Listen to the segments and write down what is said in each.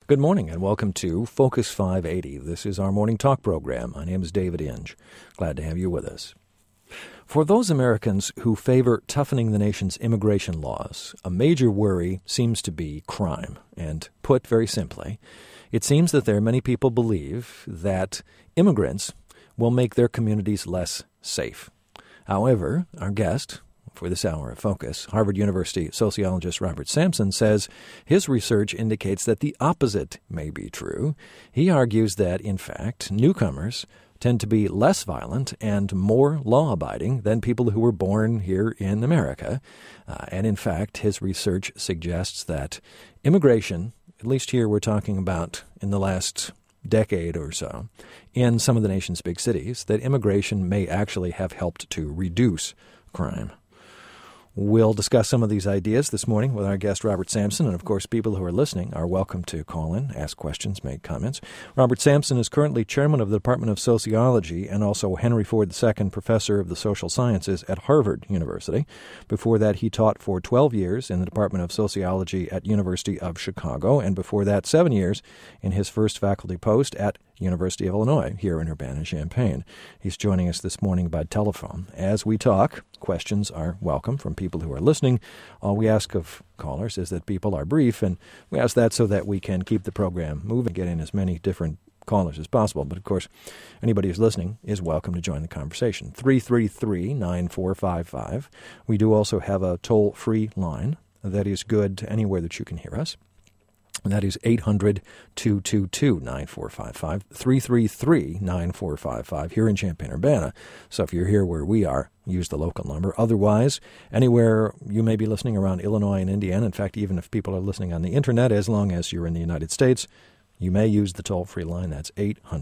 Good morning and welcome to Focus 580. This is our morning talk program. My name is David Inge. Glad to have you with us. For those Americans who favor toughening the nation's immigration laws, a major worry seems to be crime. And put very simply, it seems that there are many people believe that immigrants will make their communities less safe. However, our guest for this hour of Focus, Harvard University sociologist Robert Sampson, says his research indicates that the opposite may be true. He argues that, in fact, newcomers tend to be less violent and more law-abiding than people who were born here in America. And in fact, his research suggests that immigration, at least here we're talking about in the last decade or so, in some of the nation's big cities, that immigration may actually have helped to reduce crime. We'll discuss some of these ideas this morning with our guest, Robert Sampson. And, of course, people who are listening are welcome to call in, ask questions, make comments. Robert Sampson is currently chairman of the Department of Sociology and also Henry Ford II Professor of the Social Sciences at Harvard University. Before that, he taught for 12 years in the Department of Sociology at University of Chicago, and before that, 7 years in his first faculty post at University of Illinois, here in Urbana-Champaign. He's joining us this morning by telephone. As we talk, questions are welcome from people who are listening. All we ask of callers is that people are brief, and we ask that so that we can keep the program moving, get in as many different callers as possible. But, of course, anybody who's listening is welcome to join the conversation. 333-9455. We do also have a toll-free line that is good anywhere that you can hear us. And that is 800-222-9455, 333-9455 here in Champaign-Urbana. So if you're here where we are, use the local number. Otherwise, anywhere you may be listening around Illinois and Indiana, in fact, even if people are listening on the Internet, as long as you're in the United States, you may use the toll-free line. That's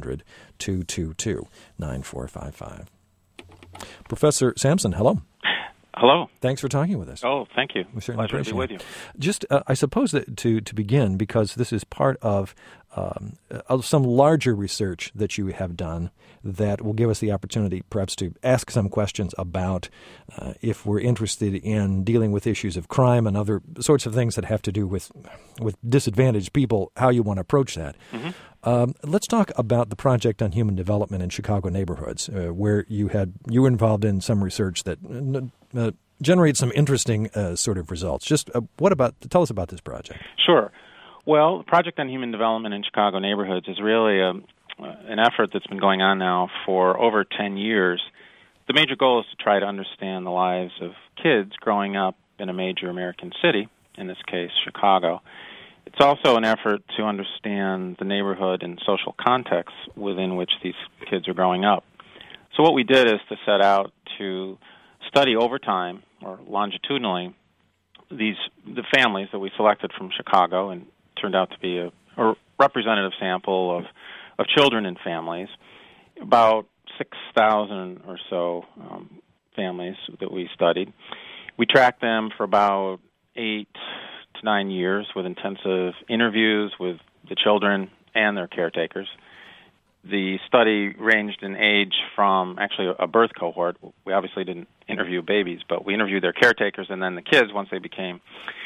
800-222-9455. Professor Sampson, hello. Hello. Thanks for talking with us. Oh, thank you. We certainly appreciate appreciate to be with you. Just, I suppose that to begin, because this is part of some larger research that you have done that will give us the opportunity perhaps to ask some questions about if we're interested in dealing with issues of crime and other sorts of things that have to do with disadvantaged people, how you want to approach that. Mm-hmm. Let's talk about the Project on Human Development in Chicago neighborhoods, where you were involved in some research that generates some interesting sort of results. Just tell us about this project. Sure. Well, the Project on Human Development in Chicago neighborhoods is really an effort that's been going on now for over 10 years. The major goal is to try to understand the lives of kids growing up in a major American city, in this case, Chicago. It's also an effort to understand the neighborhood and social context within which these kids are growing up. So what we did is to set out to study over time, or longitudinally, the families that we selected from Chicago, and turned out to be a representative sample of children and families, about 6,000 or so families that we studied. We tracked them for about 8 to 9 years with intensive interviews with the children and their caretakers. The study ranged in age from actually a birth cohort. We obviously didn't interview babies, but we interviewed their caretakers, and then the kids, once they became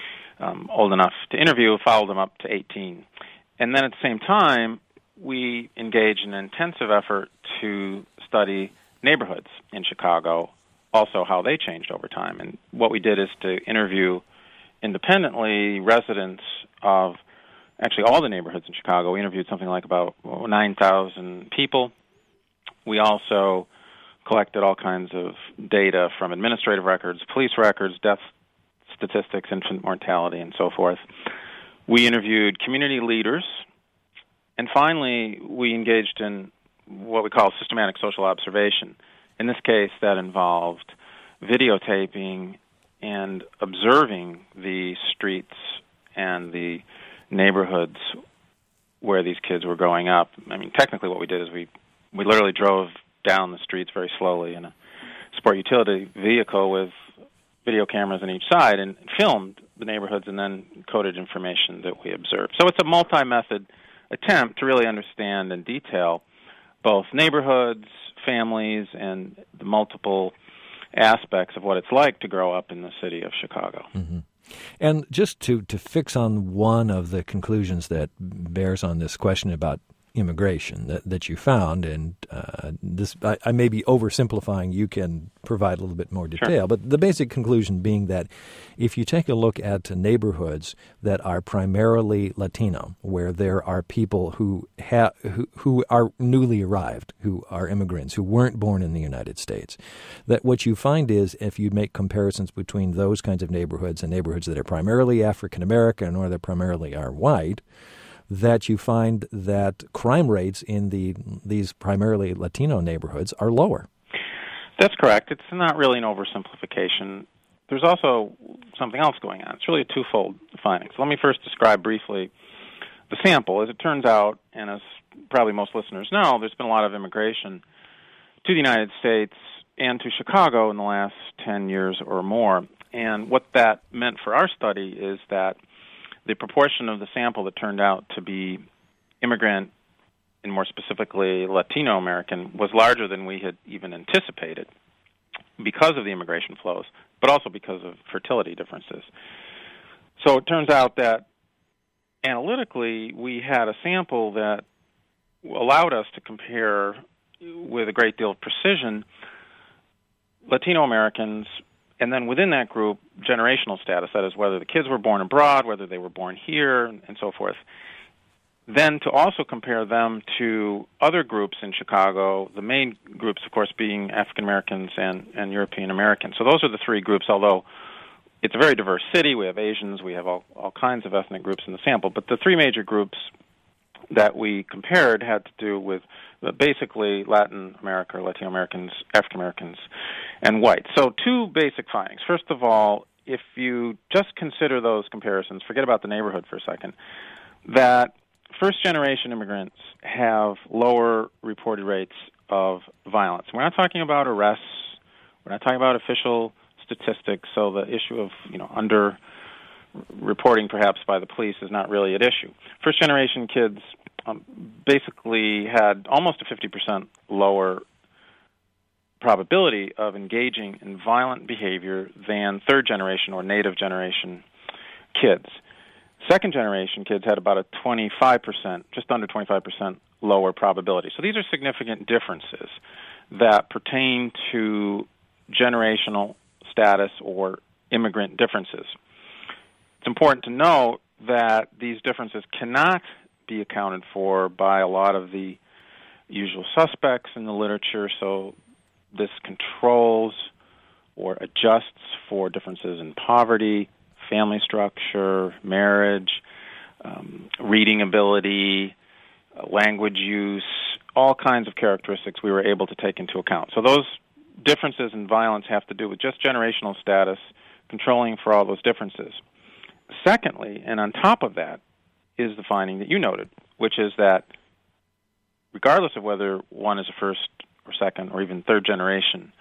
old enough to interview, followed them up to 18. And then at the same time, we engaged in an intensive effort to study neighborhoods in Chicago, also how they changed over time. And what we did is to interview independently residents of actually all the neighborhoods in Chicago. We interviewed something like about 9,000 people. We also collected all kinds of data from administrative records, police records, death statistics, infant mortality, and so forth. We interviewed community leaders. And finally, we engaged in what we call systematic social observation. In this case, that involved videotaping and observing the streets and the neighborhoods where these kids were growing up. I mean, technically what we did is we literally drove down the streets very slowly in a sport utility vehicle with video cameras on each side and filmed the neighborhoods and then coded information that we observed. So it's a multi-method attempt to really understand in detail both neighborhoods, families, and the multiple aspects of what it's like to grow up in the city of Chicago. Mm-hmm. And just to fix on one of the conclusions that bears on this question about immigration that you found, and this I may be oversimplifying. You can provide a little bit more detail, Sure. but the basic conclusion being that if you take a look at neighborhoods that are primarily Latino, where there are people who are newly arrived, who are immigrants, who weren't born in the United States, that what you find is if you make comparisons between those kinds of neighborhoods and neighborhoods that are primarily African American or that primarily are white, that you find that crime rates in these primarily Latino neighborhoods are lower. That's correct. It's not really an oversimplification. There's also something else going on. It's really a twofold finding. So let me first describe briefly the sample. As it turns out, and as probably most listeners know, there's been a lot of immigration to the United States and to Chicago in the last 10 years or more. And what that meant for our study is that the proportion of the sample that turned out to be immigrant, and more specifically Latino American, was larger than we had even anticipated because of the immigration flows, but also because of fertility differences. So it turns out that analytically we had a sample that allowed us to compare with a great deal of precision Latino Americans, and then within that group, generational status, that is whether the kids were born abroad, whether they were born here, and so forth. Then to also compare them to other groups in Chicago, the main groups, of course, being African Americans and European Americans. So those are the three groups, although it's a very diverse city. We have Asians, we have all kinds of ethnic groups in the sample. But the three major groups that we compared had to do with basically Latin America, or Latino Americans, African Americans, and whites. So two basic findings. First of all, if you just consider those comparisons, forget about the neighborhood for a second, that first-generation immigrants have lower reported rates of violence. We're not talking about arrests. We're not talking about official statistics, so the issue of under-reporting perhaps by the police is not really at issue. First-generation kids basically had almost a 50% lower probability of engaging in violent behavior than third-generation or native-generation kids. Second-generation kids had about a 25%, just under 25% lower probability. So these are significant differences that pertain to generational status or immigrant differences. It's important to note that these differences cannot be accounted for by a lot of the usual suspects in the literature, so this controls or adjusts for differences in poverty, family structure, marriage, reading ability, language use, all kinds of characteristics we were able to take into account. So those differences in violence have to do with just generational status, controlling for all those differences. Secondly, and on top of that, is the finding that you noted, which is that regardless of whether one is a first or second or even third generation,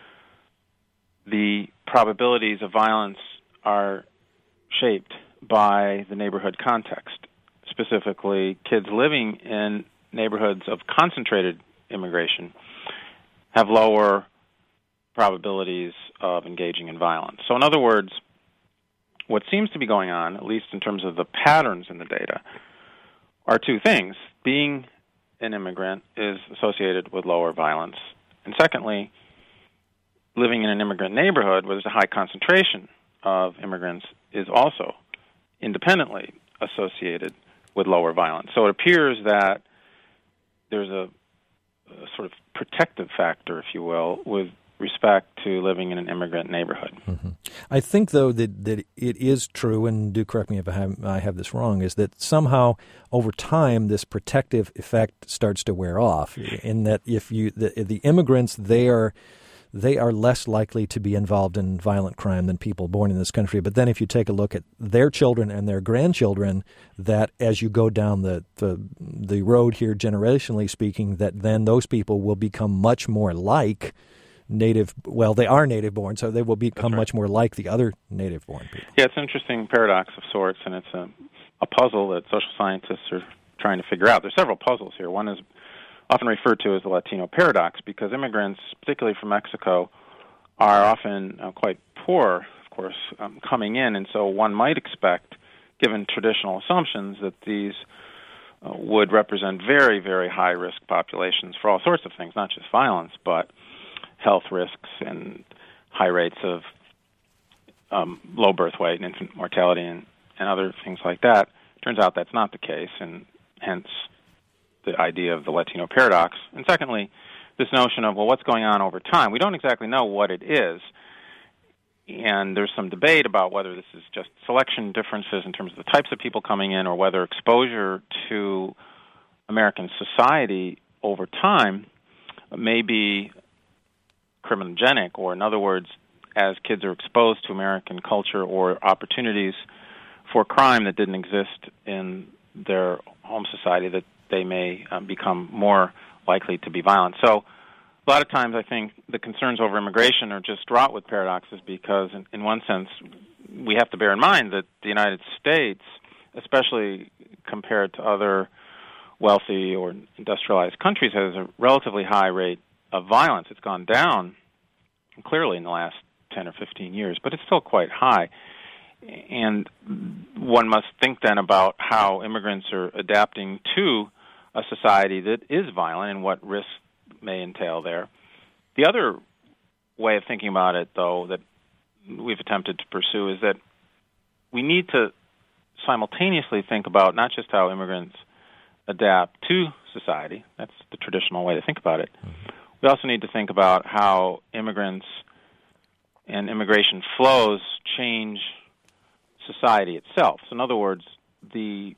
the probabilities of violence are shaped by the neighborhood context. Specifically, kids living in neighborhoods of concentrated immigration have lower probabilities of engaging in violence. So in other words, what seems to be going on, at least in terms of the patterns in the data, are two things. Being an immigrant is associated with lower violence. And secondly, living in an immigrant neighborhood where there's a high concentration of immigrants is also independently associated with lower violence. So it appears that there's a sort of protective factor, if you will, with respect to living in an immigrant neighborhood. Mm-hmm. I think, though, that it is true, and do correct me if I have this wrong, is that somehow over time this protective effect starts to wear off, in that if the immigrants, they are less likely to be involved in violent crime than people born in this country. But then if you take a look at their children and their grandchildren, that as you go down the road here, generationally speaking, that then those people will become much more like native, well, they are native-born, so they will become much more like the other native-born people. Yeah, it's an interesting paradox of sorts, and it's a puzzle that social scientists are trying to figure out. There's several puzzles here. One is often referred to as the Latino paradox, because immigrants, particularly from Mexico, are often quite poor, of course, coming in, and so one might expect, given traditional assumptions, that these would represent very, very high-risk populations for all sorts of things, not just violence, but health risks and high rates of low birth weight and infant mortality and other things like that. Turns out that's not the case, and hence the idea of the Latino paradox. And secondly, this notion of, well, what's going on over time? We don't exactly know what it is, and there's some debate about whether this is just selection differences in terms of the types of people coming in, or whether exposure to American society over time may be criminogenic, or in other words, as kids are exposed to American culture or opportunities for crime that didn't exist in their home society, that they may become more likely to be violent. So a lot of times I think the concerns over immigration are just wrought with paradoxes, because in one sense we have to bear in mind that the United States, especially compared to other wealthy or industrialized countries, has a relatively high rate of violence. It's gone down clearly in the last 10 or 15 years, but it's still quite high. And one must think then about how immigrants are adapting to a society that is violent and what risks may entail there. The other way of thinking about it, though, that we've attempted to pursue is that we need to simultaneously think about not just how immigrants adapt to society, that's the traditional way to think about it. We also need to think about how immigrants and immigration flows change society itself. So in other words, the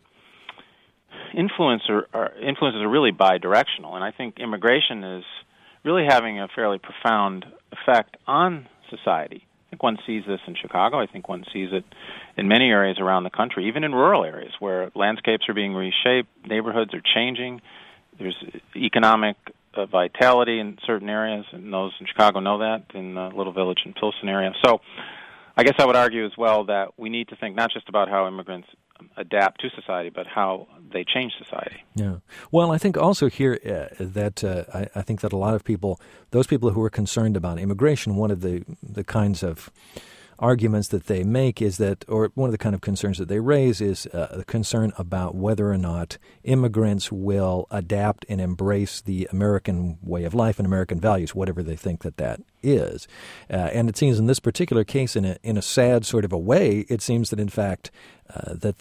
influences are really bidirectional, and I think immigration is really having a fairly profound effect on society. I think one sees this in Chicago. I think one sees it in many areas around the country, even in rural areas where landscapes are being reshaped, neighborhoods are changing, there's economic vitality in certain areas, and those in Chicago know that, in the Little Village and Pilsen area. So I guess I would argue as well that we need to think not just about how immigrants adapt to society, but how they change society. Yeah. Well, I think also here I think that a lot of people, those people who are concerned about immigration, one of the kinds of arguments that they make is that, or one of the kind of concerns that they raise is the concern about whether or not immigrants will adapt and embrace the American way of life and American values, whatever they think that is. And it seems in this particular case, in a sad sort of a way, it seems that in fact that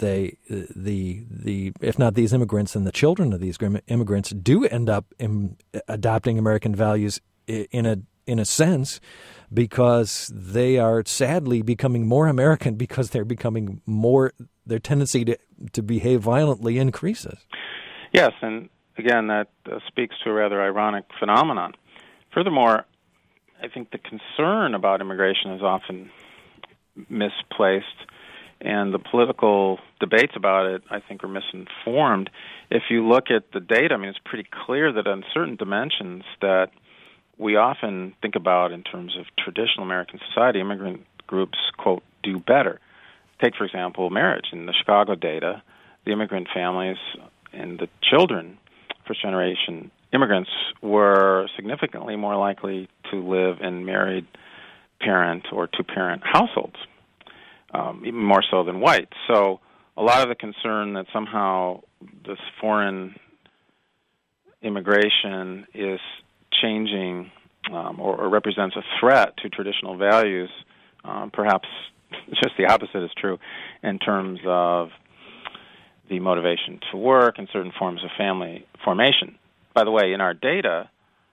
if not these immigrants, then the children of these immigrants do end up adopting American values in a sense, because they are sadly becoming more American because they're becoming more, their tendency to behave violently increases. Yes, and again, that speaks to a rather ironic phenomenon. Furthermore, I think the concern about immigration is often misplaced, and the political debates about it, I think, are misinformed. If you look at the data, I mean, it's pretty clear that on certain dimensions that we often think about in terms of traditional American society, immigrant groups, quote, do better. Take, for example, marriage. In the Chicago data, the immigrant families and the children, first-generation immigrants, were significantly more likely to live in married parent or two-parent households, even more so than whites. So a lot of the concern that somehow this foreign immigration is changing or represents a threat to traditional values, perhaps just the opposite is true in terms of the motivation to work and certain forms of family formation. By the way, in our data,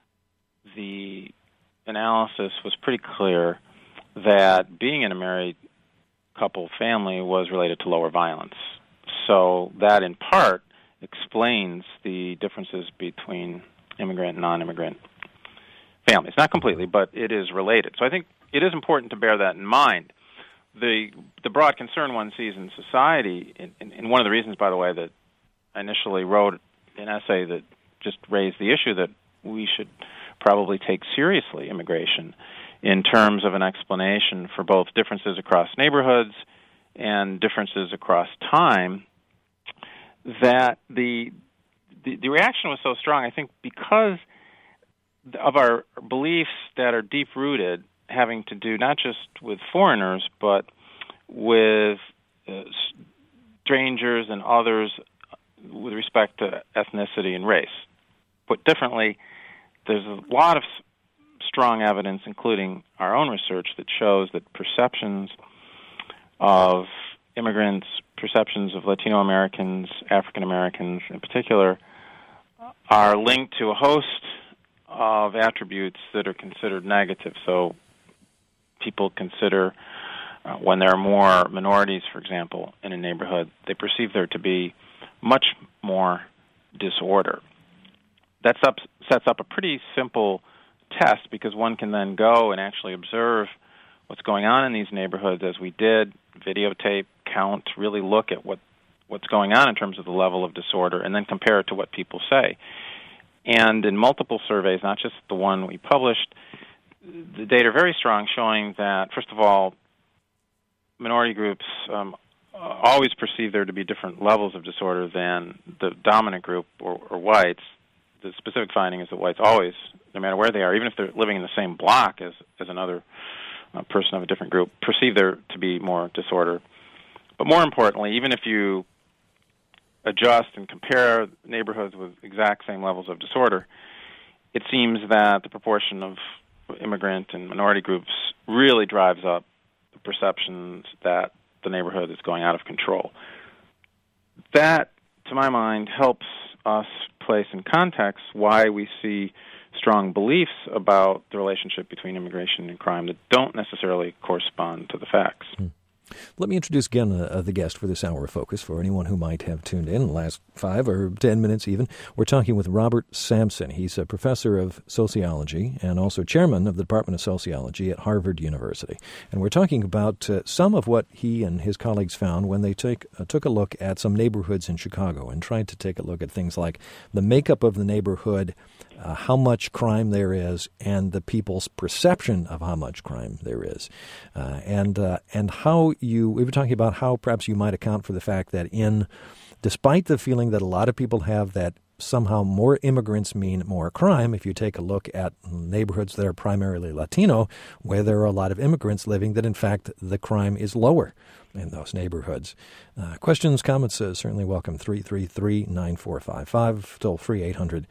the analysis was pretty clear that being in a married couple family was related to lower violence. So that in part explains the differences between immigrant and non-immigrant families. Not completely, but it is related. So I think it is important to bear that in mind. The broad concern one sees in society, and one of the reasons, by the way, that I initially wrote an essay that just raised the issue that we should probably take seriously immigration in terms of an explanation for both differences across neighborhoods and differences across time, that the reaction was so strong, I think, because of our beliefs that are deep-rooted having to do not just with foreigners, but with strangers and others with respect to ethnicity and race. Put differently, there's a lot of strong evidence, including our own research, that shows that perceptions of immigrants, perceptions of Latino Americans, African Americans in particular, are linked to a host of attributes that are considered negative. So people consider when there are more minorities, for example, in a neighborhood, they perceive there to be much more disorder. That sets up a pretty simple test, because one can then go and actually observe what's going on in these neighborhoods, as we did, videotape, count, really look at what's going on in terms of the level of disorder, and then compare it to what people say. And in multiple surveys, not just the one we published, the data are very strong, showing that, first of all, minority groups always perceive there to be different levels of disorder than the dominant group or whites. The specific finding is that whites always, no matter where they are, even if they're living in the same block as another person of a different group, perceive there to be more disorder. But more importantly, even if you adjust and compare neighborhoods with exact same levels of disorder, it seems that the proportion of immigrant and minority groups really drives up the perceptions that the neighborhood is going out of control. That, to my mind, helps us place in context why we see strong beliefs about the relationship between immigration and crime that don't necessarily correspond to the facts. Let me introduce again the guest for this hour of focus, for anyone who might have tuned in the last 5 or 10 minutes even. We're talking with Robert Sampson. He's a professor of sociology and also chairman of the Department of Sociology at Harvard University. And we're talking about some of what he and his colleagues found when they took a look at some neighborhoods in Chicago and tried to take a look at things like the makeup of the neighborhood, how much crime there is, and the people's perception of how much crime there is. And how we were talking about how perhaps you might account for the fact that despite the feeling that a lot of people have that somehow more immigrants mean more crime, if you take a look at neighborhoods that are primarily Latino, where there are a lot of immigrants living, that in fact the crime is lower in those neighborhoods. Questions, comments, certainly welcome. 333-9455, toll free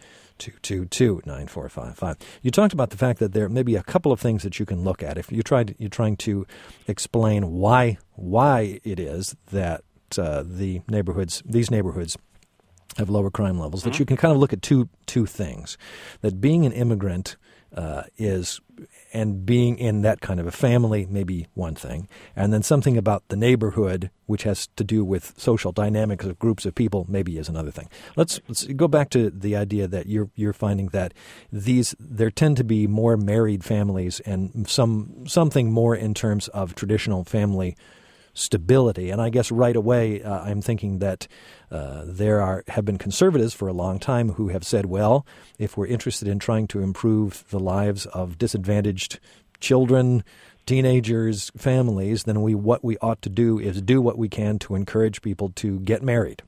800-222-9455. You talked about the fact that there may be a couple of things that you can look at if you're trying to explain why it is that these neighborhoods have lower crime levels. That you can kind of look at two things: that being an immigrant is, and being in that kind of a family may be one thing, and then something about the neighborhood, which has to do with social dynamics of groups of people, maybe is another thing. Let's go back to the idea that you're finding that there tend to be more married families and something more in terms of traditional family stability. And I guess right away I'm thinking that there have been conservatives for a long time who have said, well, if we're interested in trying to improve the lives of disadvantaged children, teenagers, families, then what we ought to do is do what we can to encourage people to get married.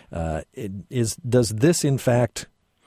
Does this, in fact,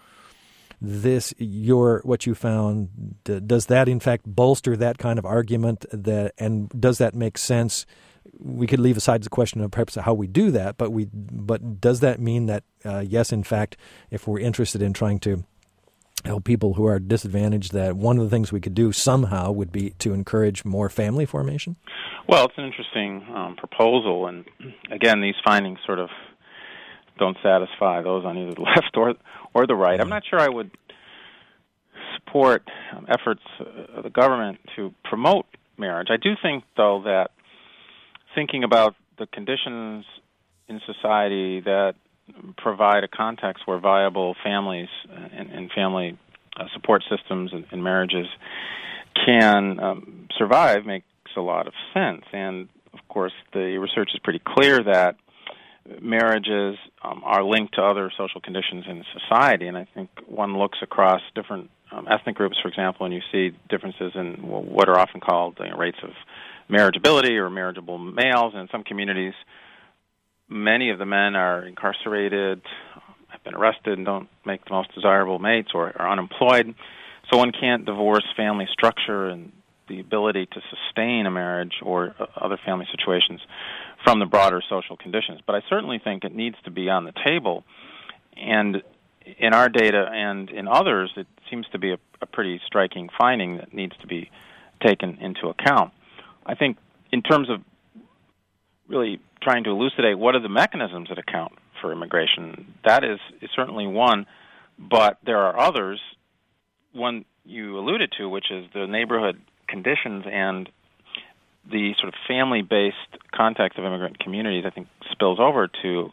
what you found, does that in fact bolster that kind of argument, and does that make sense? We could leave aside the question of perhaps how we do that, but does that mean that yes, in fact, if we're interested in trying to help people who are disadvantaged, that one of the things we could do somehow would be to encourage more family formation? Well, it's an interesting proposal, and again, these findings sort of don't satisfy those on either the left or the right. I'm not sure I would support efforts of the government to promote marriage. I do think, though, that thinking about the conditions in society that provide a context where viable families and family support systems and marriages can survive makes a lot of sense. And, of course, the research is pretty clear that marriages are linked to other social conditions in society. And I think one looks across different ethnic groups, for example, and you see differences in what are often called rates of marriageability or marriageable males. And in some communities, many of the men are incarcerated, have been arrested, and don't make the most desirable mates, or are unemployed. So one can't divorce family structure and the ability to sustain a marriage or other family situations from the broader social conditions. But I certainly think it needs to be on the table. And in our data and in others, it seems to be a pretty striking finding that needs to be taken into account. I think in terms of really trying to elucidate what are the mechanisms that account for immigration, that is certainly one, but there are others. One you alluded to, which is the neighborhood conditions and the sort of family-based context of immigrant communities, I think spills over to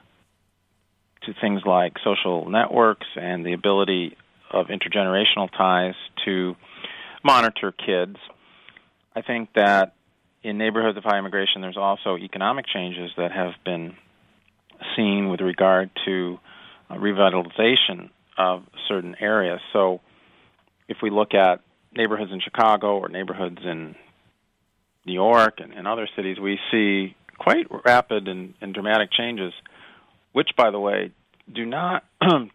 things like social networks and the ability of intergenerational ties to monitor kids. I think that in neighborhoods of high immigration, there's also economic changes that have been seen with regard to revitalization of certain areas. So if we look at neighborhoods in Chicago or neighborhoods in New York and other cities, we see quite rapid and dramatic changes, which, by the way, do not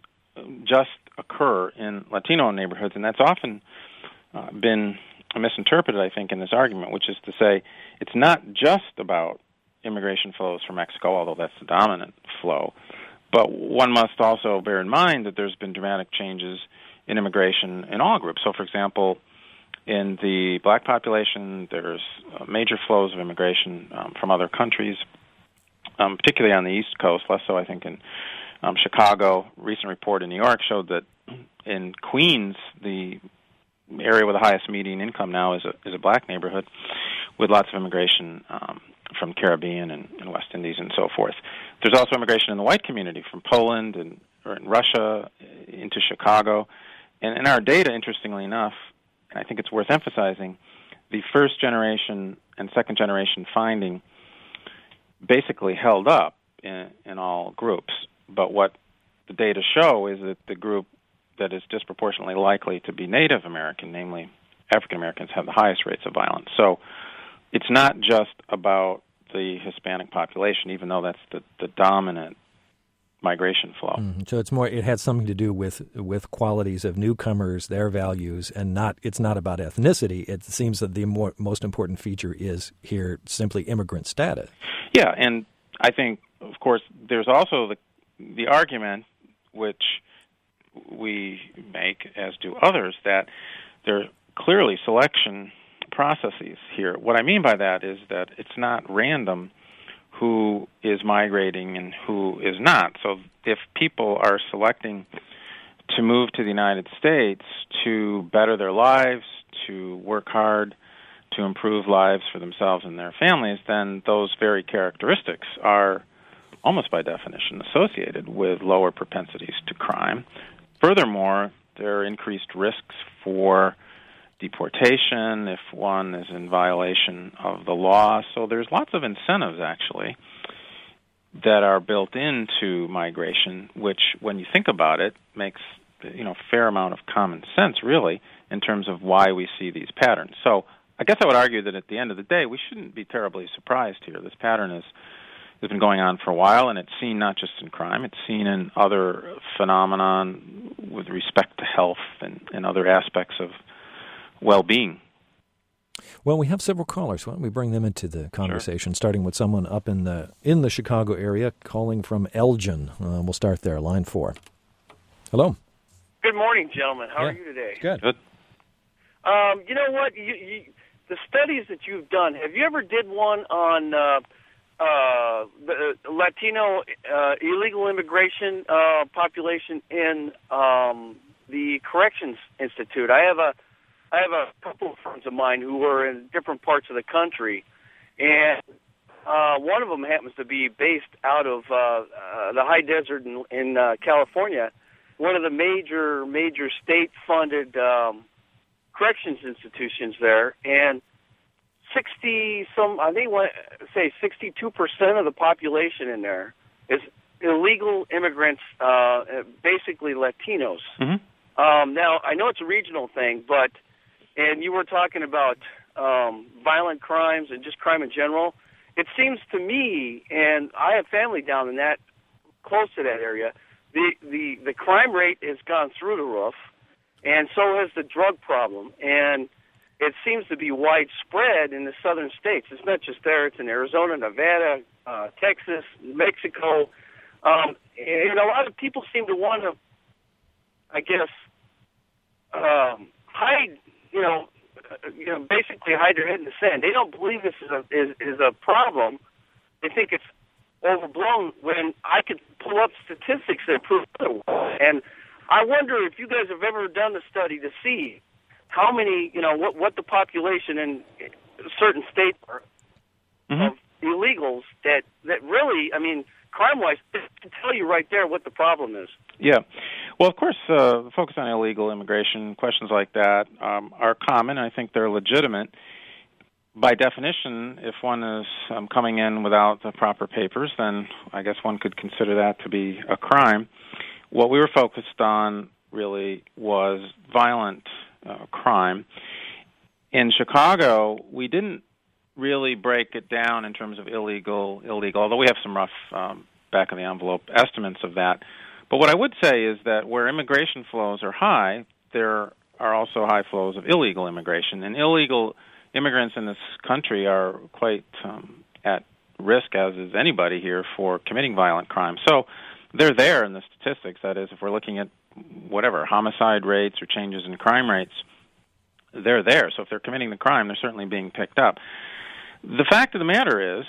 just occur in Latino neighborhoods, and that's often been misinterpreted, I think, in this argument, which is to say it's not just about immigration flows from Mexico, although that's the dominant flow, but one must also bear in mind that there's been dramatic changes in immigration in all groups. So, for example, in the black population, there's major flows of immigration from other countries, particularly on the East Coast, less so, I think, in Chicago. A recent report in New York showed that in Queens, the area with the highest median income now is a black neighborhood with lots of immigration from Caribbean and West Indies and so forth. There's also immigration in the white community from Poland or in Russia into Chicago. And in our data, interestingly enough, and I think it's worth emphasizing, the first generation and second generation finding basically held up in all groups. But what the data show is that the group that is disproportionately likely to be Native American, namely African Americans, have the highest rates of violence. So it's not just about the Hispanic population, even though that's the dominant migration flow. So it's more. It had something to do with qualities of newcomers, their values, and it's not about ethnicity. It seems that the most important feature is here simply immigrant status. Yeah, and I think, of course, there's also the argument, which we make, as do others, that there are clearly selection processes here. What I mean by that is that it's not random who is migrating and who is not. So if people are selecting to move to the United States to better their lives, to work hard, to improve lives for themselves and their families, then those very characteristics are almost by definition associated with lower propensities to crime. Furthermore, there are increased risks for deportation if one is in violation of the law. So there's lots of incentives, actually, that are built into migration, which, when you think about it, makes a fair amount of common sense, really, in terms of why we see these patterns. So I guess I would argue that at the end of the day, we shouldn't be terribly surprised here. This pattern has been going on for a while, and it's seen not just in crime, it's seen in other phenomenon with respect to health and other aspects of well-being. Well, we have several callers. Why don't we bring them into the conversation, Sure. Starting with someone up in the Chicago area, calling from Elgin. We'll start there, line 4. Hello. Good morning, gentlemen. How are you today? Good. You know what? The studies that you've done, have you ever did one on the Latino illegal immigration population in the Corrections Institute? I have a couple of friends of mine who are in different parts of the country, and one of them happens to be based out of the high desert in California, one of the major state-funded corrections institutions there, and 62% of the population in there is illegal immigrants, basically Latinos. Mm-hmm. Now, I know it's a regional thing, and you were talking about violent crimes and just crime in general. It seems to me, and I have family down in that, close to that area, the crime rate has gone through the roof, and so has the drug problem. And it seems to be widespread in the southern states. It's not just there. It's in Arizona, Nevada, Texas, Mexico. And a lot of people seem to want to, I guess, hide, basically hide their head in the sand. They don't believe this is a problem. They think it's overblown when I could pull up statistics that prove otherwise. And I wonder if you guys have ever done a study to see how many, what the population in certain states are of illegals that really, I mean, crime-wise, to tell you right there what the problem is. Yeah. Well, of course, the focus on illegal immigration, questions like that are common. I think they're legitimate. By definition, if one is coming in without the proper papers, then I guess one could consider that to be a crime. What we were focused on really was violent crime. In Chicago, we didn't really break it down in terms of illegal, although we have some rough back-of-the-envelope estimates of that. But what I would say is that where immigration flows are high, there are also high flows of illegal immigration. And illegal immigrants in this country are quite at risk, as is anybody here, for committing violent crimes. So they're there in the statistics. That is, if we're looking at whatever, homicide rates or changes in crime rates, they're there. So if they're committing the crime, they're certainly being picked up. The fact of the matter is,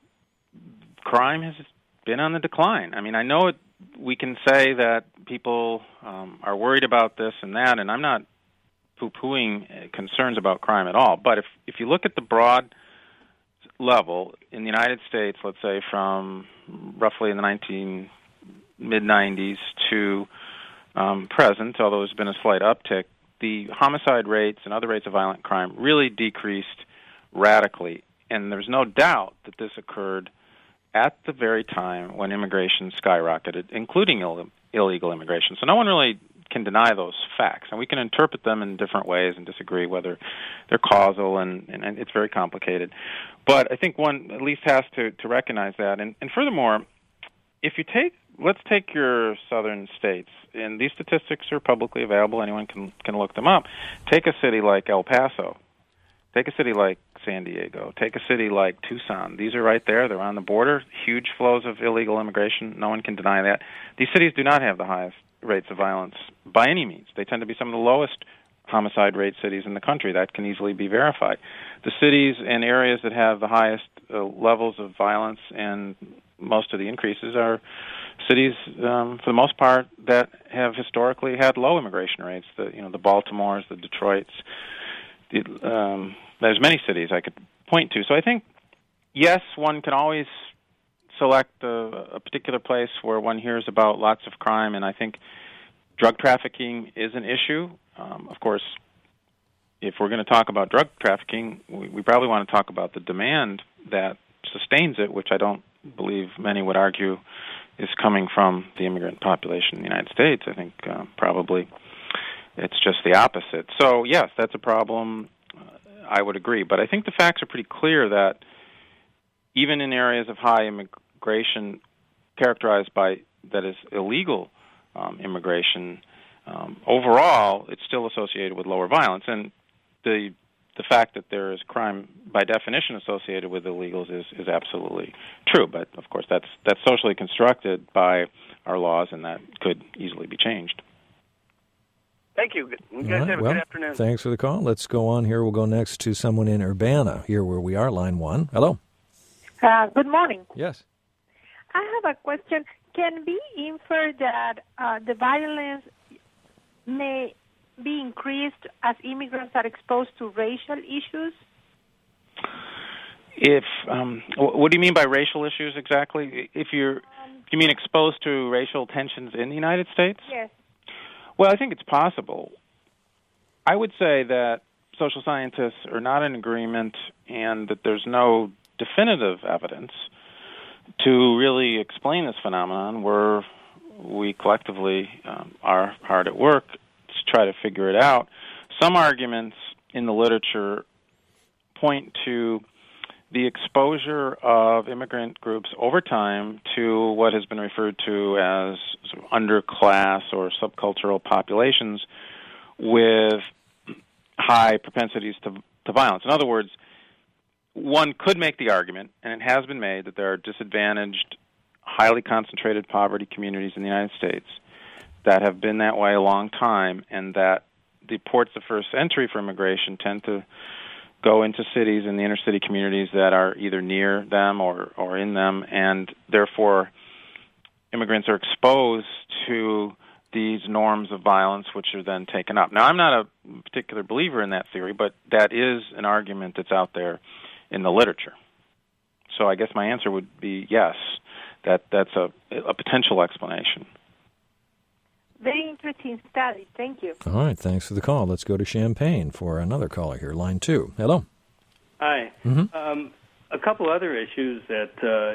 crime has been on the decline. I mean, I know we can say that people are worried about this and that, and I'm not poo-pooing concerns about crime at all. But if you look at the broad level in the United States, let's say from roughly in the mid-90s to present, although there's been a slight uptick, the homicide rates and other rates of violent crime really decreased radically. And there's no doubt that this occurred at the very time when immigration skyrocketed, including illegal immigration. So no one really can deny those facts. And we can interpret them in different ways and disagree whether they're causal, and it's very complicated. But I think one at least has to recognize that. And furthermore, let's take your southern states, and these statistics are publicly available. Anyone can look them up. Take a city like El Paso. Take a city like San Diego. Take a city like Tucson. These are right there. They're on the border. Huge flows of illegal immigration. No one can deny that. These cities do not have the highest rates of violence by any means. They tend to be some of the lowest homicide rate cities in the country. That can easily be verified. The cities and areas that have the highest levels of violence and most of the increases are cities, for the most part, that have historically had low immigration rates. The Baltimores, the Detroits. There's many cities I could point to. So I think, yes, one can always select a particular place where one hears about lots of crime, and I think drug trafficking is an issue. Of course, if we're going to talk about drug trafficking, we probably want to talk about the demand that sustains it, which I don't believe many would argue is coming from the immigrant population in the United States. I think probably it's just the opposite. So, yes, that's a problem. I would agree. But I think the facts are pretty clear that even in areas of high immigration characterized by, that is, illegal immigration, overall, it's still associated with lower violence. And the fact that there is crime by definition associated with illegals is absolutely true. But, of course, that's socially constructed by our laws, and that could easily be changed. Thank you. You guys have a good afternoon. Thanks for the call. Let's go on here. We'll go next to someone in Urbana, here where we are, line 1. Hello. Good morning. Yes. I have a question. Can we infer that the violence may be increased as immigrants are exposed to racial issues? What do you mean by racial issues exactly? You mean exposed to racial tensions in the United States? Yes. Well, I think it's possible. I would say that social scientists are not in agreement and that there's no definitive evidence to really explain this phenomenon, where we collectively are hard at work to try to figure it out. Some arguments in the literature point to the exposure of immigrant groups over time to what has been referred to as sort of underclass or subcultural populations with high propensities to violence. In other words, one could make the argument, and it has been made, that there are disadvantaged, highly concentrated poverty communities in the United States that have been that way a long time, and that the ports of first entry for immigration tend to go into cities and the inner city communities that are either near them or in them, and therefore immigrants are exposed to these norms of violence, which are then taken up. Now, I'm not a particular believer in that theory, but that is an argument that's out there in the literature. So I guess my answer would be yes, that's a potential explanation. Very interesting study. Thank you. All right, thanks for the call. Let's go to Champaign for another caller here, line 2. Hello. Hi. Mm-hmm. A couple other issues that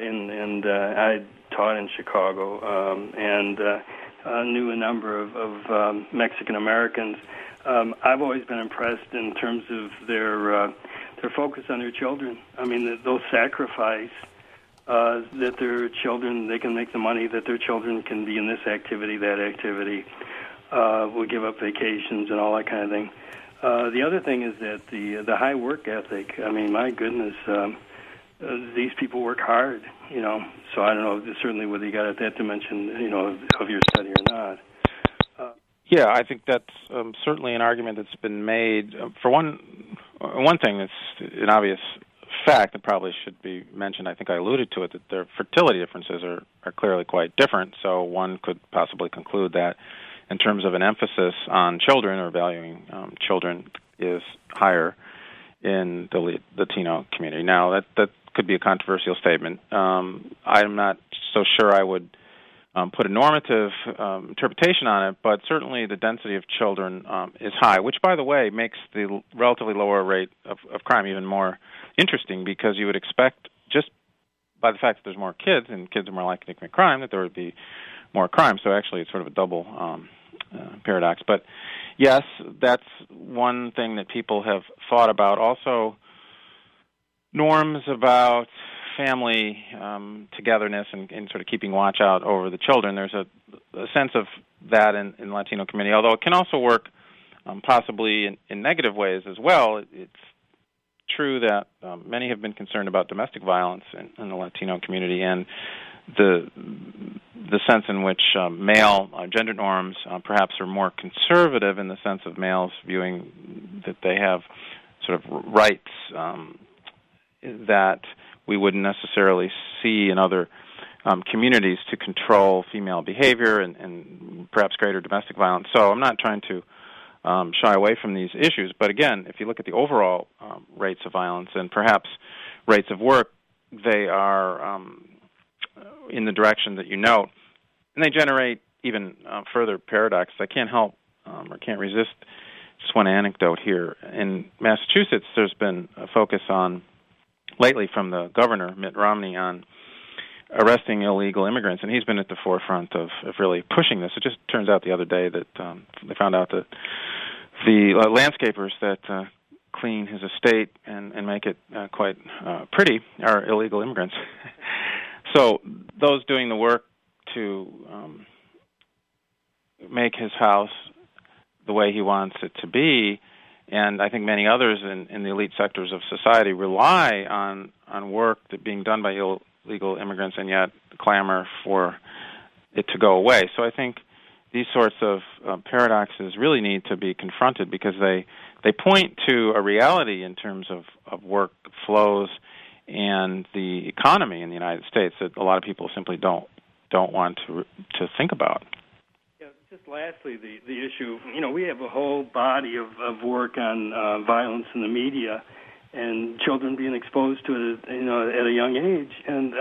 I taught in Chicago and knew a number of Mexican Americans. I've always been impressed in terms of their focus on their children. I mean, they'll sacrifice that their children, they can make the money, that their children can be in this activity, that activity, will give up vacations and all that kind of thing. The other thing is that the high work ethic. I mean, my goodness, these people work hard, so I don't know certainly whether you got at that dimension, of your study or not. Yeah, I think that's certainly an argument that's been made. For one thing, that's an obvious fact that probably should be mentioned. I think I alluded to it, that their fertility differences are clearly quite different, so one could possibly conclude that in terms of an emphasis on children or valuing children is higher in the Latino community. Now, that could be a controversial statement. I'm not so sure I would put a normative interpretation on it, but certainly the density of children is high, which, by the way, makes the relatively lower rate of crime even more interesting, because you would expect, just by the fact that there's more kids and kids are more likely to commit crime, that there would be more crime. So actually it's sort of a double paradox. But yes, that's one thing that people have thought about. Also, norms about family togetherness and sort of keeping watch out over the children. There's a sense of that in the Latino community, although it can also work possibly in negative ways as well. It's true that many have been concerned about domestic violence in the Latino community, and the sense in which male gender norms perhaps are more conservative, in the sense of males viewing that they have sort of rights that we wouldn't necessarily see in other communities to control female behavior and perhaps greater domestic violence. So I'm not trying to shy away from these issues, but again, if you look at the overall rates of violence and perhaps rates of work, they are in the direction that you note, and they generate even further paradoxes. I can't help or can't resist just one anecdote here. In Massachusetts, there's been a focus on, lately from the governor, Mitt Romney, on arresting illegal immigrants, and he's been at the forefront of really pushing this. It just turns out the other day that they found out that the landscapers that clean his estate and make it quite pretty are illegal immigrants. So those doing the work to make his house the way he wants it to be, and I think many others in the elite sectors of society rely on work that being done by illegal immigrants, and yet clamor for it to go away. So I think these sorts of paradoxes really need to be confronted, because they point to a reality in terms of work flows and the economy in the United States that a lot of people simply don't want to think about. Yeah, just lastly, the issue, we have a whole body of work on violence in the media and children being exposed to it, at a young age. And,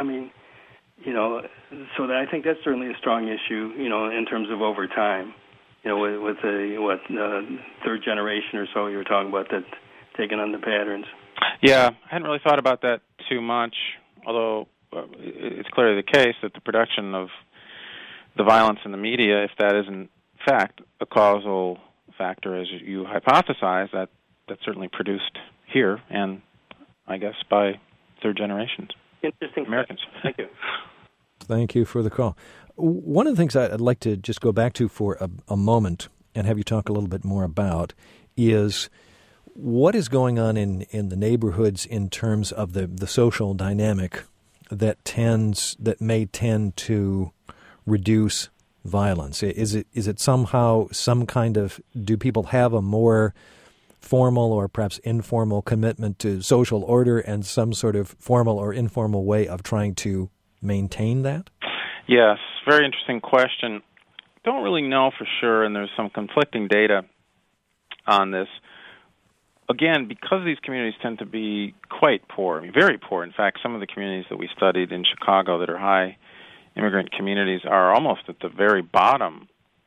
so I think that's certainly a strong issue, in terms of over time, with third generation or so you were talking about that's taking on the patterns. Yeah, I hadn't really thought about that too much, although it's clearly the case that the production of the violence in the media, if that is in fact a causal factor, as you hypothesize, that's certainly produced here, and I guess by third generations. Interesting. Americans. Thank you. Thank you for the call. One of the things I'd like to just go back to for a moment and have you talk a little bit more about is What is going on in the neighborhoods in terms of the social dynamic that may tend to reduce violence? Is it somehow some kind of, do people have a more formal or perhaps informal commitment to social order and some sort of formal or informal way of trying to maintain that? Yes, very interesting question. Don't really know for sure, and there's some conflicting data on this. Again, because these communities tend to be quite poor, I mean, very poor. In fact, some of the communities that we studied in Chicago that are high immigrant communities are almost at the very bottom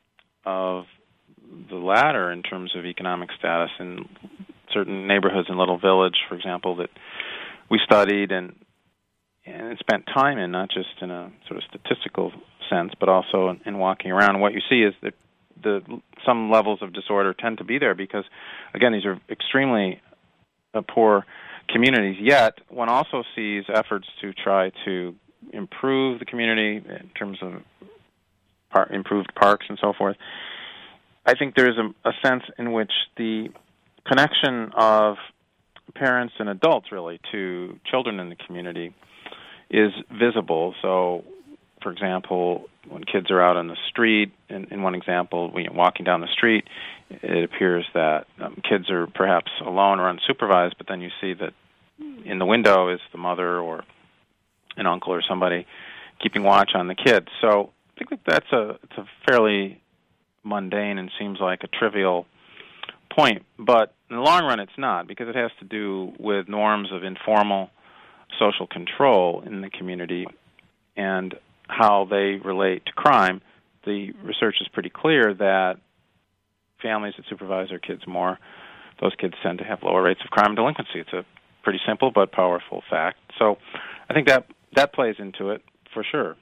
of the ladder in terms of economic status. In certain neighborhoods in Little Village, for example, that we studied and spent time in, not just in a sort of statistical sense, but also in walking around. What you see is that some levels of disorder tend to be there because, again, these are extremely poor communities. Yet, one also sees efforts to try to improve the community in terms of improved parks and so forth. I think there's a sense in which the connection of parents and adults, really, to children in the community is visible. So, for example, when kids are out on the street, in one example, walking down the street, it appears that kids are perhaps alone or unsupervised, but then you see that in the window is the mother or an uncle or somebody keeping watch on the kids. So I think that it's a fairly mundane and seems like a trivial point, but in the long run it's not, because it has to do with norms of informal social control in the community and how they relate to crime. The research is pretty clear that families that supervise their kids more, those kids tend to have lower rates of crime and delinquency. It's a pretty simple but powerful fact. So I think that plays into it for sure.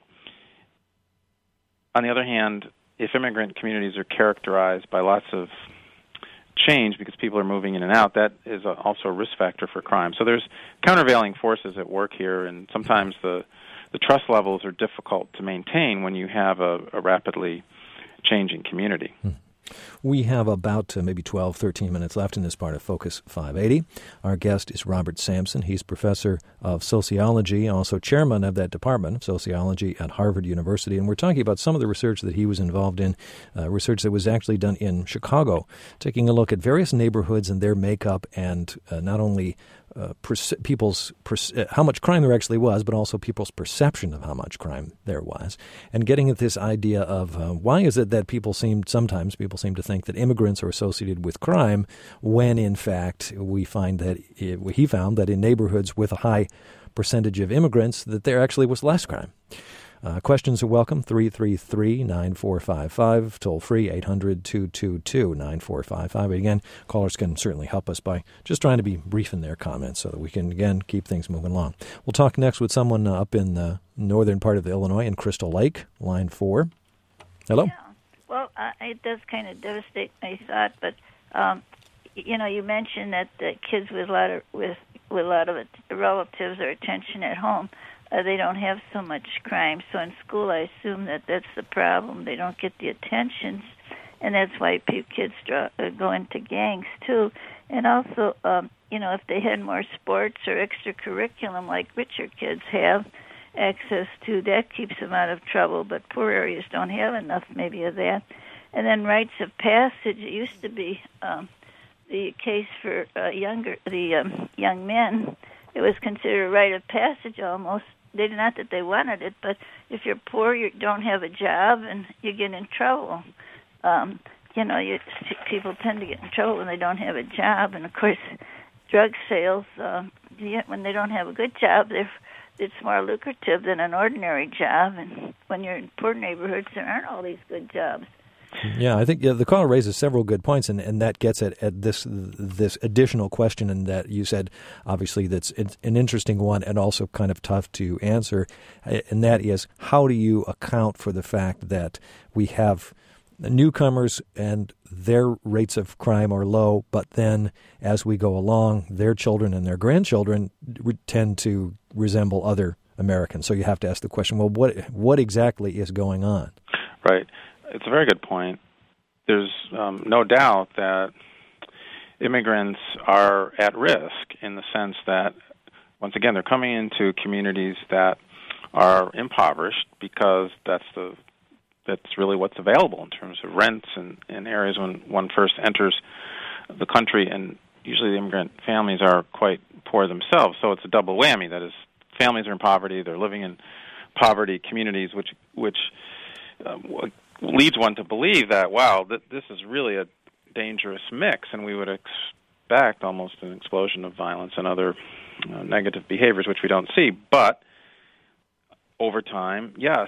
On the other hand, if immigrant communities are characterized by lots of change because people are moving in and out, that is also a risk factor for crime. So there's countervailing forces at work here, and sometimes the trust levels are difficult to maintain when you have a rapidly changing community. We have about maybe 12, 13 minutes left in this part of Focus 580. Our guest is Robert Sampson. He's professor of sociology, also chairman of that department of sociology at Harvard University. And we're talking about some of the research that he was involved in, research that was actually done in Chicago, taking a look at various neighborhoods and their makeup and not only people's how much crime there actually was, but also people's perception of how much crime there was, and getting at this idea of why is it that sometimes people seem to think that immigrants are associated with crime, when in fact he found that in neighborhoods with a high percentage of immigrants that there actually was less crime. Questions are welcome, 333-9455, toll free, 800-222-9455. Again, callers can certainly help us by just trying to be brief in their comments so that we can, again, keep things moving along. We'll talk next with someone up in the northern part of Illinois in Crystal Lake, line 4. Hello? Yeah. Well, it does kind of devastate my thought, but, you mentioned that the kids with a lot of relatives or attention at home, they don't have so much crime. So in school, I assume that that's the problem. They don't get the attentions, and that's why kids go into gangs, too. And also, if they had more sports or extracurriculum like richer kids have access to, that keeps them out of trouble. But poor areas don't have enough, maybe, of that. And then rites of passage. It used to be the case for young men. It was considered a rite of passage almost. Not that they wanted it, but if you're poor, you don't have a job, and you get in trouble. People tend to get in trouble when they don't have a job, and of course, drug sales, when they don't have a good job, it's more lucrative than an ordinary job, and when you're in poor neighborhoods, there aren't all these good jobs. Yeah, I think the caller raises several good points, and that gets at this additional question, and that you said, obviously, that's an interesting one and also kind of tough to answer, and that is, how do you account for the fact that we have newcomers and their rates of crime are low, but then as we go along, their children and their grandchildren tend to resemble other Americans? So you have to ask the question, well, what exactly is going on? Right. It's a very good point. There's no doubt that immigrants are at risk in the sense that, once again, they're coming into communities that are impoverished because that's really what's available in terms of rents in areas when one first enters the country, and usually the immigrant families are quite poor themselves, so it's a double whammy. That is, families are in poverty, they're living in poverty communities, which leads one to believe that, wow, this is really a dangerous mix, and we would expect almost an explosion of violence and other negative behaviors, which we don't see. But over time, yes,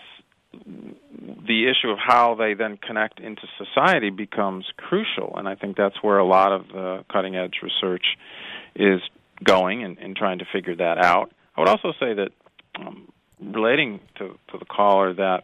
the issue of how they then connect into society becomes crucial, and I think that's where a lot of the cutting-edge research is going in trying to figure that out. I would also say that, relating to the caller, that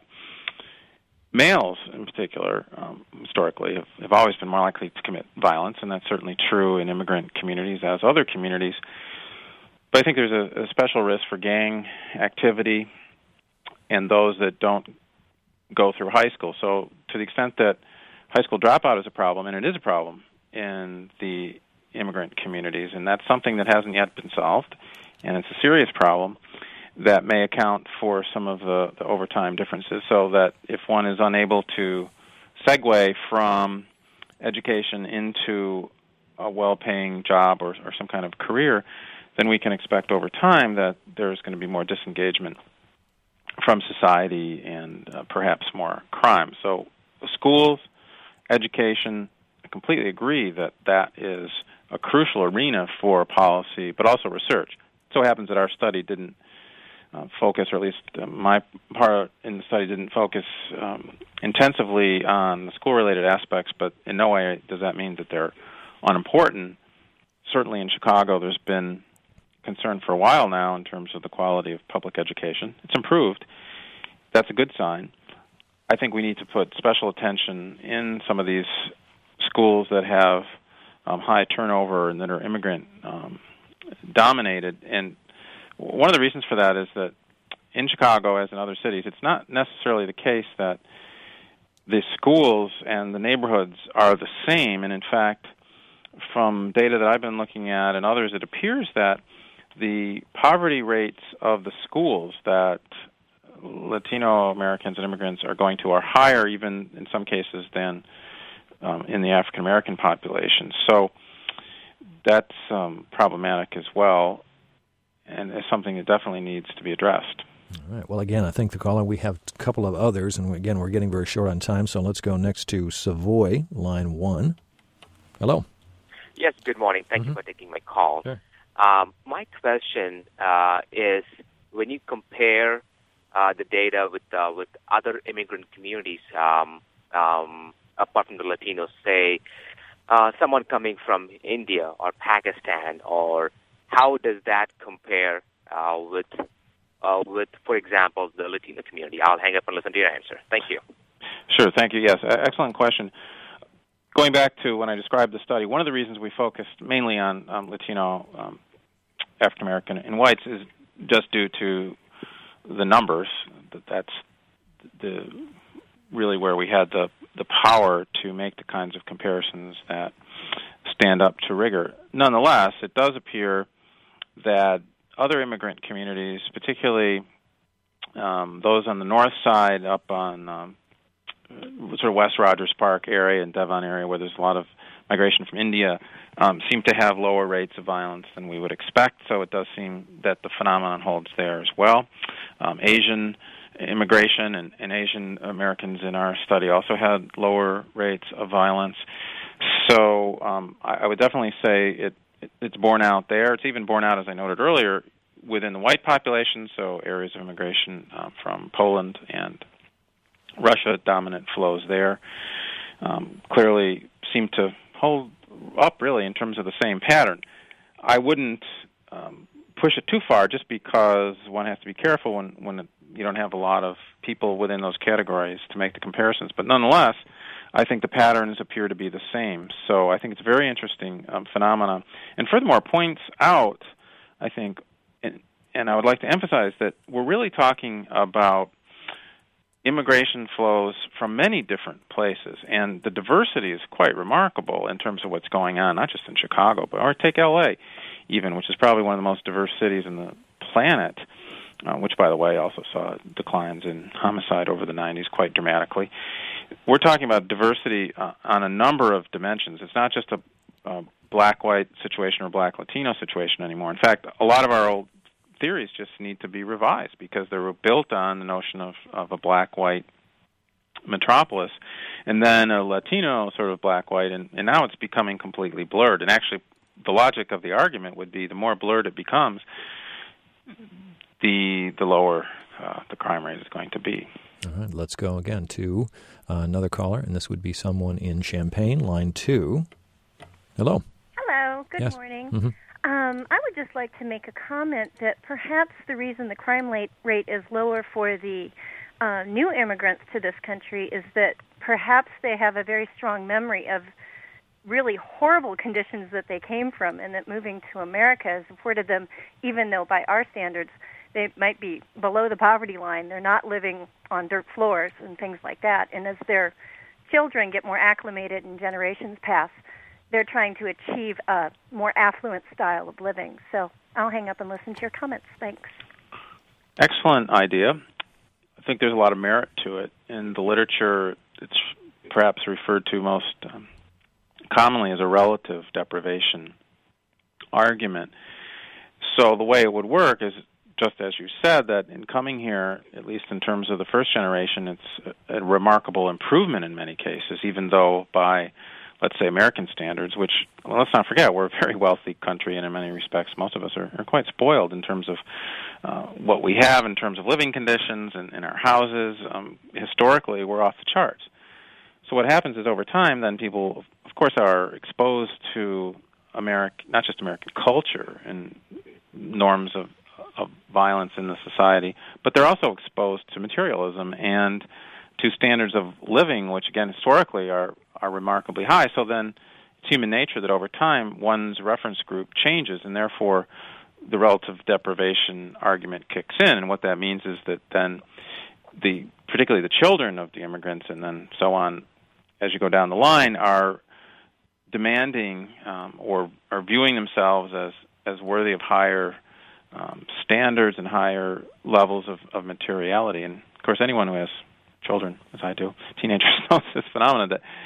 males in particular, historically, have always been more likely to commit violence, and that's certainly true in immigrant communities as other communities. But I think there's a special risk for gang activity and those that don't go through high school. So to the extent that high school dropout is a problem, and it is a problem in the immigrant communities, and that's something that hasn't yet been solved, and it's a serious problem that may account for some of the overtime differences, so that if one is unable to segue from education into a well-paying job or some kind of career, then we can expect over time that there's going to be more disengagement from society and perhaps more crime. So schools, education, I completely agree that is a crucial arena for policy, but also research. It so happens that our study didn't focus, or at least my part in the study didn't focus intensively on the school-related aspects, but in no way does that mean that they're unimportant. Certainly in Chicago, there's been concern for a while now in terms of the quality of public education. It's improved. That's a good sign. I think we need to put special attention in some of these schools that have high turnover and that are immigrant dominated. And one of the reasons for that is that in Chicago, as in other cities, it's not necessarily the case that the schools and the neighborhoods are the same. And in fact, from data that I've been looking at and others, it appears that the poverty rates of the schools that Latino Americans and immigrants are going to are higher, even in some cases, than in the African American population. So that's problematic as well, and is something that definitely needs to be addressed. All right. Well, again, I thank the caller. We have a couple of others, and again, we're getting very short on time, so let's go next to Savoy, line 1. Hello. Yes, good morning. Thank you for taking my call. Sure. My question is, when you compare the data with other immigrant communities, apart from the Latinos, say, someone coming from India or Pakistan, or how does that compare with, for example, the Latino community? I'll hang up and listen to your answer. Thank you. Sure, thank you. Yes, excellent question. Going back to when I described the study, one of the reasons we focused mainly on Latino, African American, and whites is just due to the numbers. That's really where we had the power to make the kinds of comparisons that stand up to rigor. Nonetheless, it does appear that other immigrant communities, particularly those on the north side, up on sort of West Rogers Park area and Devon area, where there's a lot of migration from India, seem to have lower rates of violence than we would expect. So it does seem that the phenomenon holds there as well. Asian immigration and Asian Americans in our study also had lower rates of violence. So I would definitely say it's borne out there. It's even borne out, as I noted earlier, within the white population, so areas of immigration from Poland and Russia, dominant flows there, clearly seem to hold up really in terms of the same pattern. I wouldn't push it too far just because one has to be careful when you don't have a lot of people within those categories to make the comparisons. But nonetheless, I think the patterns appear to be the same. So I think it's a very interesting phenomenon. And furthermore, points out, I think, and I would like to emphasize that we're really talking about immigration flows from many different places, and the diversity is quite remarkable in terms of what's going on, not just in Chicago, but or take L.A. even, which is probably one of the most diverse cities in the planet, which, by the way, also saw declines in homicide over the 90s quite dramatically. We're talking about diversity on a number of dimensions. It's not just a black-white situation or black-Latino situation anymore. In fact, a lot of our old theories just need to be revised because they were built on the notion of a black-white metropolis and then a Latino sort of black-white, and now it's becoming completely blurred. And actually, the logic of the argument would be the more blurred it becomes, the lower the crime rate is going to be. All right, let's go again to another caller, and this would be someone in Champaign, line 2. Hello. Hello. Good Yes. morning. Mm-hmm. I would just like to make a comment that perhaps the reason the crime rate is lower for the new immigrants to this country is that perhaps they have a very strong memory of really horrible conditions that they came from, and that moving to America has afforded them, even though by our standards they might be below the poverty line, they're not living on dirt floors and things like that. And as their children get more acclimated and generations pass, they're trying to achieve a more affluent style of living. So I'll hang up and listen to your comments. Thanks. Excellent idea. I think there's a lot of merit to it. In the literature, it's perhaps referred to most commonly as a relative deprivation argument. So the way it would work is, just as you said, that in coming here, at least in terms of the first generation, it's a remarkable improvement in many cases, even though by, let's say, American standards, which, well, let's not forget, we're a very wealthy country, and in many respects, most of us are quite spoiled in terms of what we have in terms of living conditions and in our houses. Historically, we're off the charts. So what happens is over time, then people, of course, are exposed to not just American culture and norms of violence in the society, but they're also exposed to materialism and to standards of living, which, again, historically are remarkably high. So then it's human nature that over time one's reference group changes, and therefore the relative deprivation argument kicks in. And what that means is that then particularly the children of the immigrants and then so on, as you go down the line, are demanding or are viewing themselves as worthy of higher standards and higher levels of materiality. And, of course, anyone who has children, as I do, teenagers, knows this phenomenon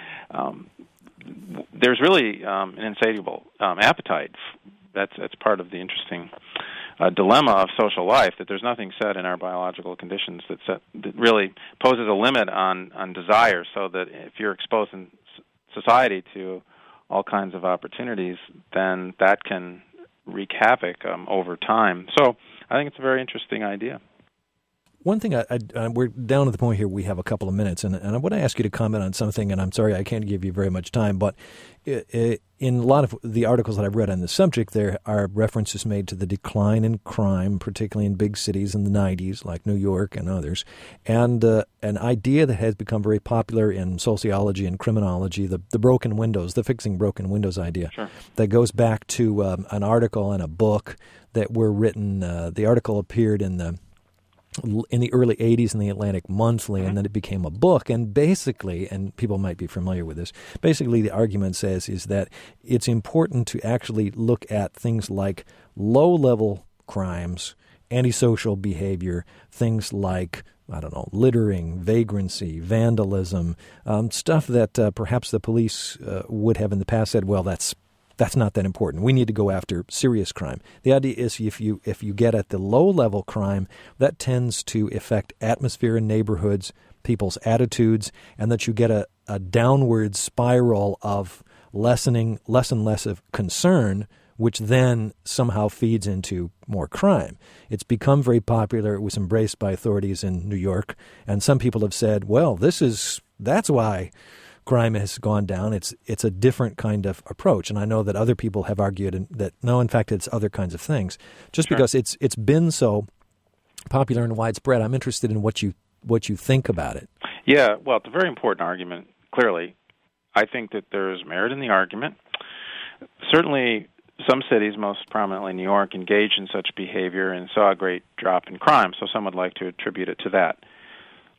that there's really an insatiable appetite. That's part of the interesting dilemma of social life, that there's nothing said in our biological conditions that really poses a limit on desire, so that if you're exposed in society to all kinds of opportunities, then that can wreak havoc over time. So I think it's a very interesting idea. One thing, we're down to the point here, we have a couple of minutes, and I want to ask you to comment on something, and I'm sorry I can't give you very much time, but in a lot of the articles that I've read on the subject, there are references made to the decline in crime, particularly in big cities in the 90s, like New York and others, and an idea that has become very popular in sociology and criminology, the broken windows, the fixing broken windows idea, Sure. That goes back to an article and a book that were written. The article appeared in the early 80s in the Atlantic Monthly, and then it became a book. And basically, and people might be familiar with this, basically the argument says is that it's important to actually look at things like low-level crimes, antisocial behavior, things like, I don't know, littering, vagrancy, vandalism, stuff that perhaps the police would have in the past said, well, that's not that important. We need to go after serious crime. The idea is if you get at the low-level crime, that tends to affect atmosphere in neighborhoods, people's attitudes, and that you get a downward spiral of less and less of concern, which then somehow feeds into more crime. It's become very popular. It was embraced by authorities in New York, and some people have said, well, that's why crime has gone down. It's a different kind of approach, and I know that other people have argued that no, in fact, it's other kinds of things. Just Sure. because it's been so popular and widespread, I'm interested in what you think about it. Yeah, well, it's a very important argument. Clearly, I think that there's merit in the argument. Certainly, some cities, most prominently New York, engaged in such behavior and saw a great drop in crime. So some would like to attribute it to that.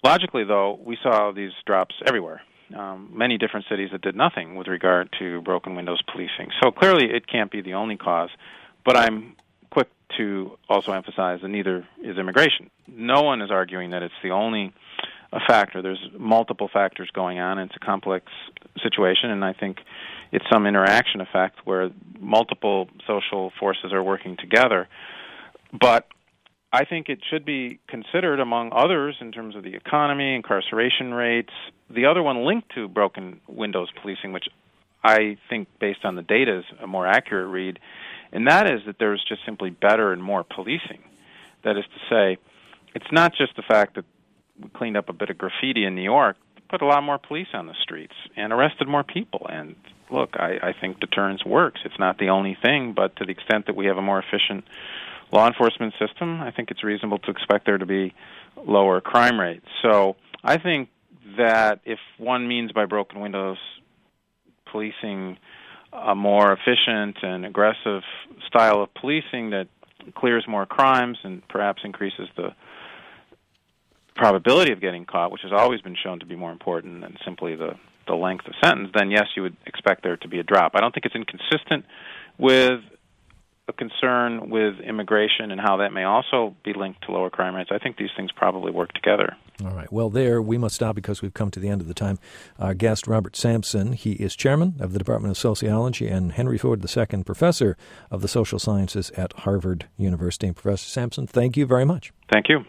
Logically, though, we saw these drops everywhere. Many different cities that did nothing with regard to broken windows policing. So clearly it can't be the only cause, but I'm quick to also emphasize that neither is immigration. No one is arguing that it's the only factor. There's multiple factors going on, and it's a complex situation, and I think it's some interaction effect where multiple social forces are working together. But I think it should be considered among others in terms of the economy, incarceration rates. The other one linked to broken windows policing, which I think based on the data is a more accurate read, and that is that there's just simply better and more policing. That is to say, it's not just the fact that we cleaned up a bit of graffiti in New York, put a lot more police on the streets and arrested more people. And look, I think deterrence works. It's not the only thing, but to the extent that we have a more efficient law enforcement system, I think it's reasonable to expect there to be lower crime rates. So I think that if one means by broken windows policing a more efficient and aggressive style of policing that clears more crimes and perhaps increases the probability of getting caught, which has always been shown to be more important than simply the length of sentence, then yes, you would expect there to be a drop. I don't think it's inconsistent with a concern with immigration and how that may also be linked to lower crime rates. I think these things probably work together. All right. Well, there we must stop because we've come to the end of the time. Our guest, Robert Sampson, he is chairman of the Department of Sociology and Henry Ford II Professor of the Social Sciences at Harvard University. And Professor Sampson, thank you very much. Thank you.